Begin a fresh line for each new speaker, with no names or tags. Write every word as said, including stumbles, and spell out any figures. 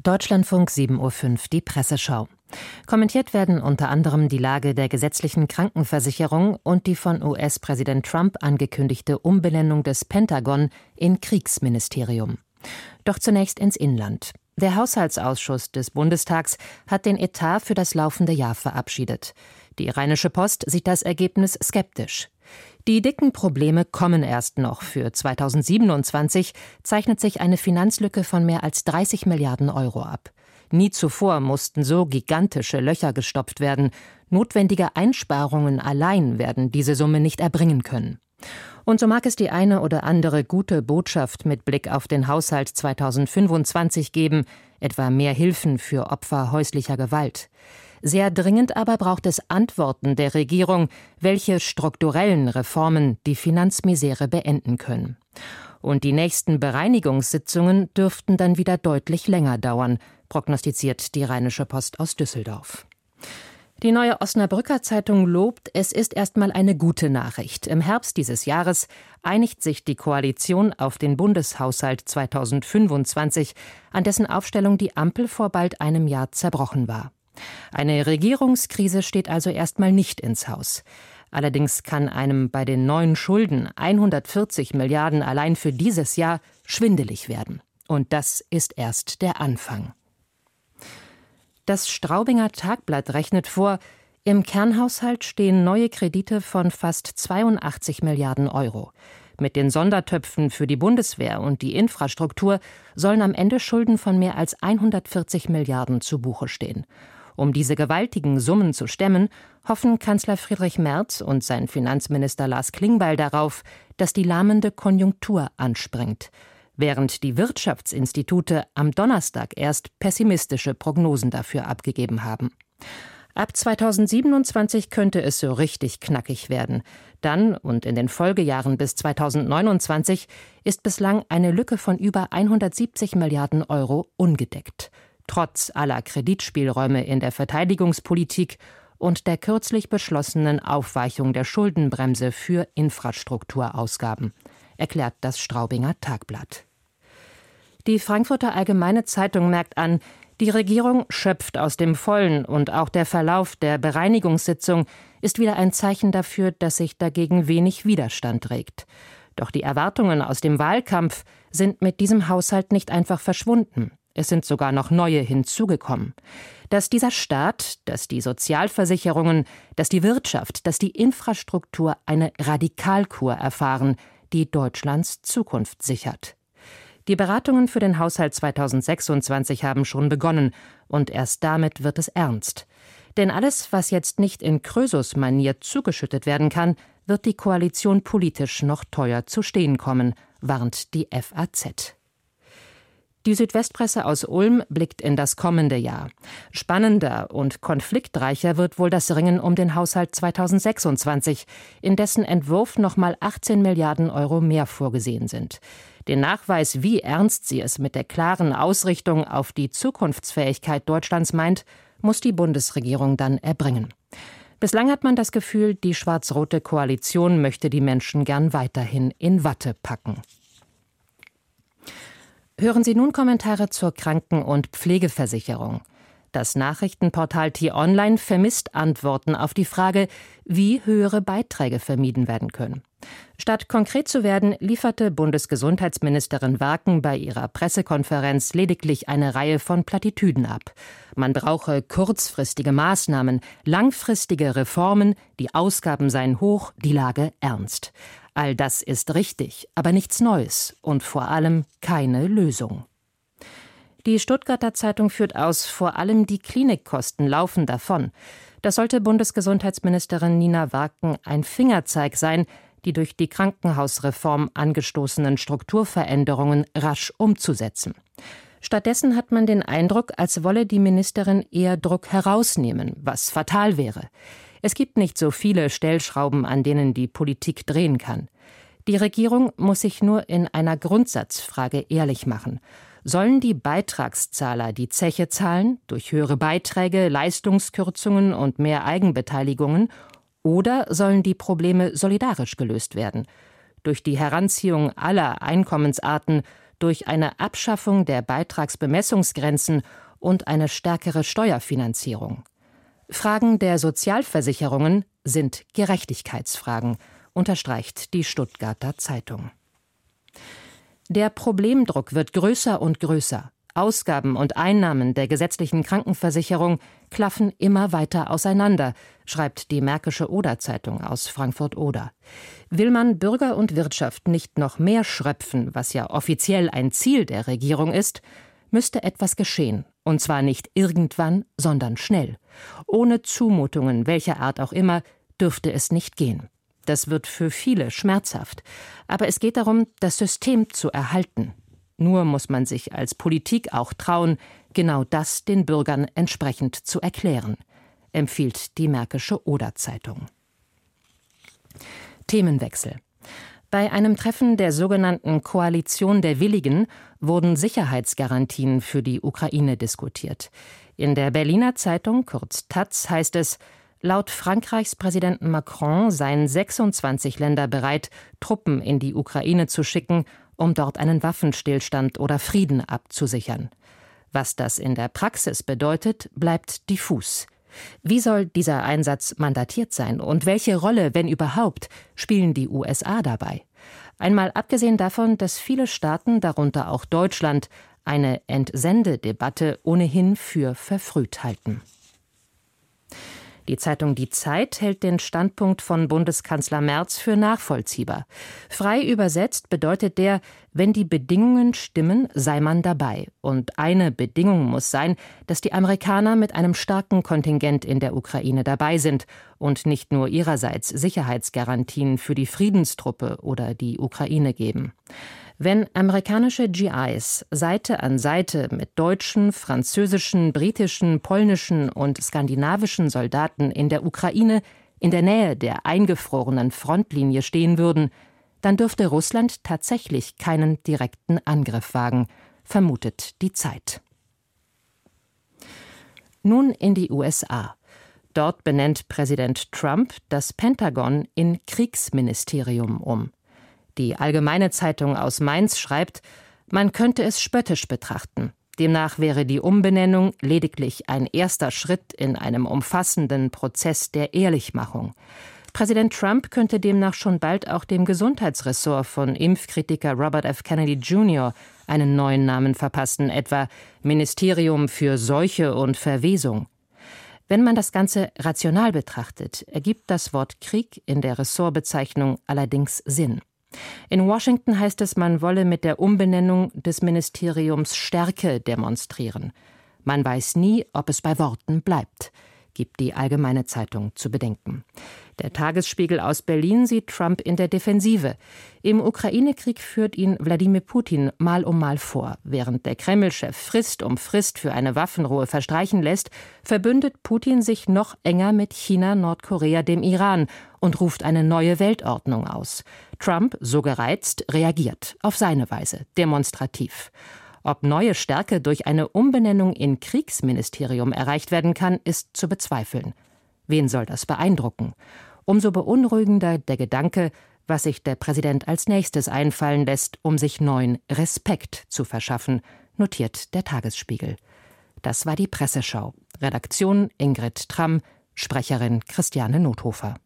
Deutschlandfunk sieben Uhr fünf, die Presseschau. Kommentiert werden unter anderem die Lage der gesetzlichen Krankenversicherung und die von U S-Präsident Trump angekündigte Umbenennung des Pentagon in Kriegsministerium. Doch zunächst ins Inland. Der Haushaltsausschuss des Bundestags hat den Etat für das laufende Jahr verabschiedet. Die Rheinische Post sieht das Ergebnis skeptisch. Die dicken Probleme kommen erst noch. Für zweitausendsiebenundzwanzig zeichnet sich eine Finanzlücke von mehr als dreißig Milliarden Euro ab. Nie zuvor mussten so gigantische Löcher gestopft werden. Notwendige Einsparungen allein werden diese Summe nicht erbringen können. Und so mag es die eine oder andere gute Botschaft mit Blick auf den Haushalt zweitausendfünfundzwanzig geben, etwa mehr Hilfen für Opfer häuslicher Gewalt. Sehr dringend aber braucht es Antworten der Regierung, welche strukturellen Reformen die Finanzmisere beenden können. Und die nächsten Bereinigungssitzungen dürften dann wieder deutlich länger dauern, prognostiziert die Rheinische Post aus Düsseldorf. Die Neue Osnabrücker Zeitung lobt, es ist erstmal eine gute Nachricht. Im Herbst dieses Jahres einigt sich die Koalition auf den Bundeshaushalt zweitausendfünfundzwanzig, an dessen Aufstellung die Ampel vor bald einem Jahr zerbrochen war. Eine Regierungskrise steht also erstmal nicht ins Haus. Allerdings kann einem bei den neuen Schulden hundertvierzig Milliarden allein für dieses Jahr schwindelig werden. Und das ist erst der Anfang. Das Straubinger Tagblatt rechnet vor, im Kernhaushalt stehen neue Kredite von fast zweiundachtzig Milliarden Euro. Mit den Sondertöpfen für die Bundeswehr und die Infrastruktur sollen am Ende Schulden von mehr als hundertvierzig Milliarden zu Buche stehen. Um diese gewaltigen Summen zu stemmen, hoffen Kanzler Friedrich Merz und sein Finanzminister Lars Klingbeil darauf, dass die lahmende Konjunktur anspringt. Während die Wirtschaftsinstitute am Donnerstag erst pessimistische Prognosen dafür abgegeben haben. Ab zweitausendsiebenundzwanzig könnte es so richtig knackig werden. Dann und in den Folgejahren bis zweitausendneunundzwanzig ist bislang eine Lücke von über hundertsiebzig Milliarden Euro ungedeckt. Trotz aller Kreditspielräume in der Verteidigungspolitik und der kürzlich beschlossenen Aufweichung der Schuldenbremse für Infrastrukturausgaben, erklärt das Straubinger Tagblatt. Die Frankfurter Allgemeine Zeitung merkt an, die Regierung schöpft aus dem Vollen und auch der Verlauf der Bereinigungssitzung ist wieder ein Zeichen dafür, dass sich dagegen wenig Widerstand regt. Doch die Erwartungen aus dem Wahlkampf sind mit diesem Haushalt nicht einfach verschwunden. Es sind sogar noch neue hinzugekommen. Dass dieser Staat, dass die Sozialversicherungen, dass die Wirtschaft, dass die Infrastruktur eine Radikalkur erfahren, die Deutschlands Zukunft sichert. Die Beratungen für den Haushalt zweitausendsechsundzwanzig haben schon begonnen und erst damit wird es ernst. Denn alles, was jetzt nicht in Krösus-Manier zugeschüttet werden kann, wird die Koalition politisch noch teuer zu stehen kommen, warnt die F A Z. Die Südwestpresse aus Ulm blickt in das kommende Jahr. Spannender und konfliktreicher wird wohl das Ringen um den Haushalt zweitausendsechsundzwanzig, in dessen Entwurf nochmal achtzehn Milliarden Euro mehr vorgesehen sind. Den Nachweis, wie ernst sie es mit der klaren Ausrichtung auf die Zukunftsfähigkeit Deutschlands meint, muss die Bundesregierung dann erbringen. Bislang hat man das Gefühl, die schwarz-rote Koalition möchte die Menschen gern weiterhin in Watte packen. Hören Sie nun Kommentare zur Kranken- und Pflegeversicherung. Das Nachrichtenportal T-Online vermisst Antworten auf die Frage, wie höhere Beiträge vermieden werden können. Statt konkret zu werden, lieferte Bundesgesundheitsministerin Warken bei ihrer Pressekonferenz lediglich eine Reihe von Plattitüden ab. Man brauche kurzfristige Maßnahmen, langfristige Reformen, die Ausgaben seien hoch, die Lage ernst. All das ist richtig, aber nichts Neues und vor allem keine Lösung. Die Stuttgarter Zeitung führt aus, vor allem die Klinikkosten laufen davon. Das sollte Bundesgesundheitsministerin Nina Warken ein Fingerzeig sein, die durch die Krankenhausreform angestoßenen Strukturveränderungen rasch umzusetzen. Stattdessen hat man den Eindruck, als wolle die Ministerin eher Druck herausnehmen, was fatal wäre. Es gibt nicht so viele Stellschrauben, an denen die Politik drehen kann. Die Regierung muss sich nur in einer Grundsatzfrage ehrlich machen. Sollen die Beitragszahler die Zeche zahlen, durch höhere Beiträge, Leistungskürzungen und mehr Eigenbeteiligungen, oder sollen die Probleme solidarisch gelöst werden, durch die Heranziehung aller Einkommensarten, durch eine Abschaffung der Beitragsbemessungsgrenzen und eine stärkere Steuerfinanzierung. Fragen der Sozialversicherungen sind Gerechtigkeitsfragen, unterstreicht die Stuttgarter Zeitung. Der Problemdruck wird größer und größer. Ausgaben und Einnahmen der gesetzlichen Krankenversicherung klaffen immer weiter auseinander, schreibt die Märkische Oder-Zeitung aus Frankfurt-Oder. Will man Bürger und Wirtschaft nicht noch mehr schröpfen, was ja offiziell ein Ziel der Regierung ist, müsste etwas geschehen. Und zwar nicht irgendwann, sondern schnell. Ohne Zumutungen welcher Art auch immer dürfte es nicht gehen. Das wird für viele schmerzhaft. Aber es geht darum, das System zu erhalten. Nur muss man sich als Politik auch trauen, genau das den Bürgern entsprechend zu erklären, empfiehlt die Märkische Oder-Zeitung. Themenwechsel. Bei einem Treffen der sogenannten Koalition der Willigen wurden Sicherheitsgarantien für die Ukraine diskutiert. In der Berliner Zeitung, kurz Taz, heißt es, laut Frankreichs Präsidenten Macron seien sechsundzwanzig Länder bereit, Truppen in die Ukraine zu schicken, um dort einen Waffenstillstand oder Frieden abzusichern. Was das in der Praxis bedeutet, bleibt diffus. Wie soll dieser Einsatz mandatiert sein und welche Rolle, wenn überhaupt, spielen die U S A dabei? Einmal abgesehen davon, dass viele Staaten, darunter auch Deutschland, eine Entsendedebatte ohnehin für verfrüht halten. Die Zeitung Die Zeit hält den Standpunkt von Bundeskanzler Merz für nachvollziehbar. Frei übersetzt bedeutet der, wenn die Bedingungen stimmen, sei man dabei. Und eine Bedingung muss sein, dass die Amerikaner mit einem starken Kontingent in der Ukraine dabei sind und nicht nur ihrerseits Sicherheitsgarantien für die Friedenstruppe oder die Ukraine geben. Wenn amerikanische G Is Seite an Seite mit deutschen, französischen, britischen, polnischen und skandinavischen Soldaten in der Ukraine in der Nähe der eingefrorenen Frontlinie stehen würden, dann dürfte Russland tatsächlich keinen direkten Angriff wagen, vermutet die Zeit. Nun in die U S A. Dort benennt Präsident Trump das Pentagon in Kriegsministerium um. Die Allgemeine Zeitung aus Mainz schreibt, man könnte es spöttisch betrachten. Demnach wäre die Umbenennung lediglich ein erster Schritt in einem umfassenden Prozess der Ehrlichmachung. Präsident Trump könnte demnach schon bald auch dem Gesundheitsressort von Impfkritiker Robert F. Kennedy Junior einen neuen Namen verpassen, etwa Ministerium für Seuche und Verwesung. Wenn man das Ganze rational betrachtet, ergibt das Wort Krieg in der Ressortbezeichnung allerdings Sinn. In Washington heißt es, man wolle mit der Umbenennung des Ministeriums Stärke demonstrieren. Man weiß nie, ob es bei Worten bleibt, gibt die Allgemeine Zeitung zu bedenken. Der Tagesspiegel aus Berlin sieht Trump in der Defensive. Im Ukraine-Krieg führt ihn Wladimir Putin Mal um Mal vor. Während der Kreml-Chef Frist um Frist für eine Waffenruhe verstreichen lässt, verbündet Putin sich noch enger mit China, Nordkorea, dem Iran und ruft eine neue Weltordnung aus. Trump, so gereizt, reagiert auf seine Weise, demonstrativ. Ob neue Stärke durch eine Umbenennung in Kriegsministerium erreicht werden kann, ist zu bezweifeln. Wen soll das beeindrucken? Umso beunruhigender der Gedanke, was sich der Präsident als nächstes einfallen lässt, um sich neuen Respekt zu verschaffen, notiert der Tagesspiegel. Das war die Presseschau. Redaktion Ingrid Tramm, Sprecherin Christiane Nothofer.